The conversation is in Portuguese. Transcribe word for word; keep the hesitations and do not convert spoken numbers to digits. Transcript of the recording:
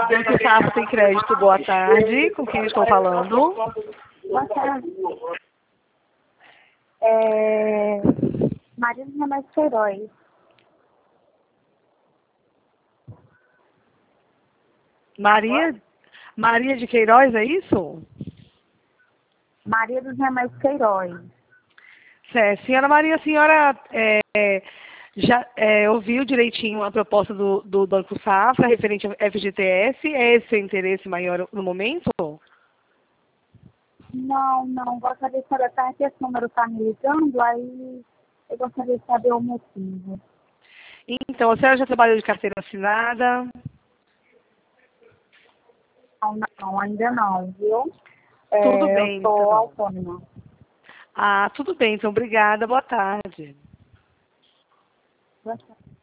Banco Safra tem crédito, boa tarde. Com quem eu estou falando? Boa tarde. É... Maria dos Remédios Queiroz. Maria, Maria de Queiroz, é isso? Maria dos Remédios Queiroz. Certo. Senhora Maria, a senhora é, já é, ouviu direitinho a proposta do, do Banco Safra referente ao F G T S? É esse seu interesse maior no momento? Não, não. Gostaria de saber, tá? Que esse número está me ligando, aí eu gostaria de saber o motivo. Então, a senhora já trabalhou de carteira assinada? Não, não, ainda não, viu? É, Tudo bem, eu sou então. autônoma. Ah, tudo bem, então, obrigada, boa tarde. Boa tarde.